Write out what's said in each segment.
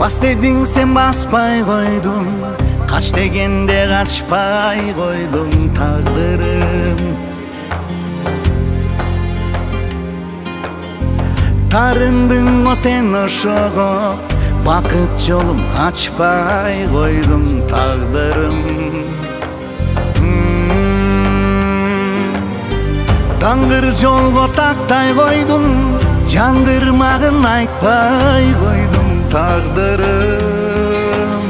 Бас дедің сен баспай қойдың, қаш дегенде қашпай қойдың тағдырым. Тарындың о сен ошоға, бақыт жолым açпай қойдың тағдырым. Даңғыр жолға тақтай қойдың, жандырмағын айтпай қойдың тағдырым.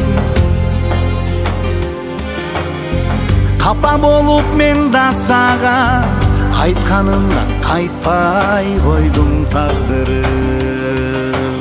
Қапа болып мен да саға, айтқанымнан қайтпай қойдың тағдырым.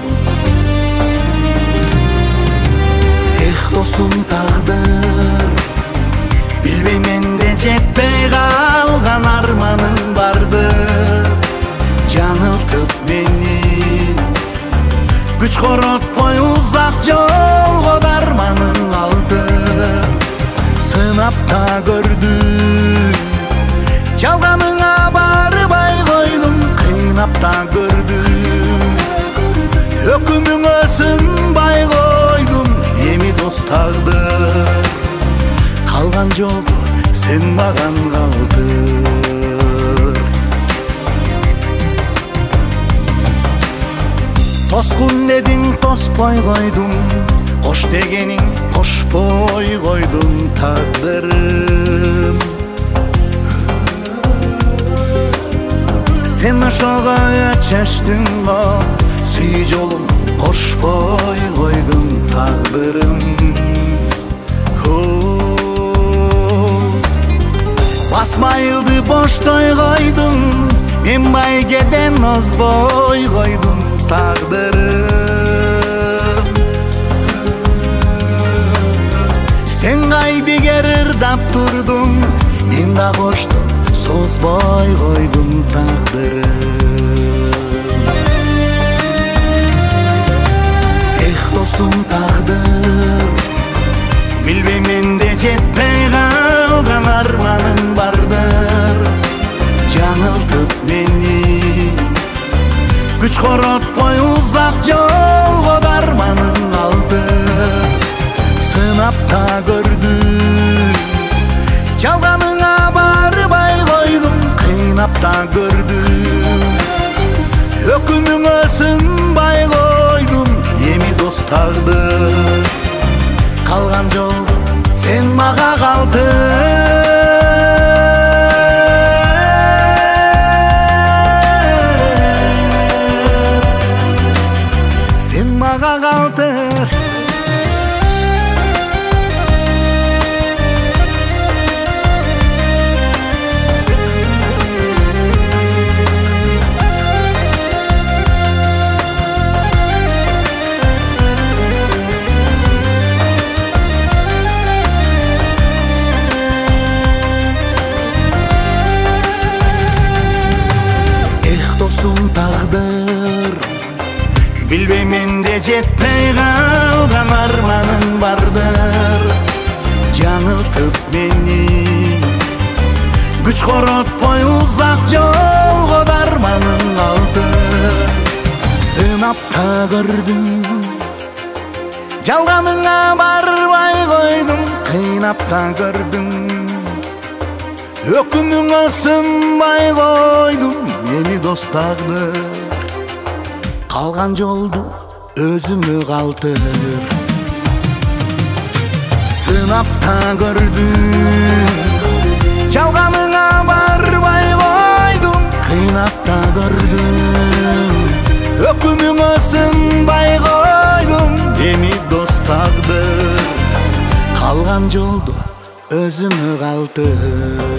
Эх, досым тағдыр, білбеймен де жетпей қалған арманың барды. Жаңылтып мені, күч коротпой ұзақ жолға арманың алды. Сынап та көрдім, жалғаныңа барбай қойдым, қинап та көрдім. Өкіміңе сынбай қойдым, эми дос тағдыр. Қалған жолды сен маған қалдыр. Тоскун дедің тоспой қойдым, қош дегенің қошпой қойдым тағдырым. Сен ошоға өчөштүң го, сүй жолум қошпой қойдым тағдырым. Басмайылды боштой қойдым, мен байгеден озбой қойдым тағдырым. Сен қайдигер ырдап турдуң, мен да коштум, созбой қойдым тағдырым. Эх, досым тағдыр, билбеймен де жетпей қалған арманың бардыр. Жаңылтып мені, күч коротпой ұзақ жолға арманың алды. Сынап та көрдім, жалғаныңа барбай қойдым, қинап та көрдім. Өкіміңе сынбай қойдым, эми дос тағдыр. Қалған жол сен маға қалдыр. Сен маға қалдыр. Тағдыр, білбеймен де жетпей қалған арманың бардыр. Жаңылтып мені, күч коротпой ұзақ жолға арманың алды. Сынап та көрдім, жалғаныңа барбай қойдым, қинап та көрдім. Өкіміңе сынбай қойдым, эми дос тағдыр. Қалған жолду өзүмө калтыр. Сынап та көрдүм, жалғаныңа барбай қойдым, қинап та көрдүм. Өкіміңе сынбай қойдым, эми дос тағдыр. Қалған жолду өзүмө калтыр.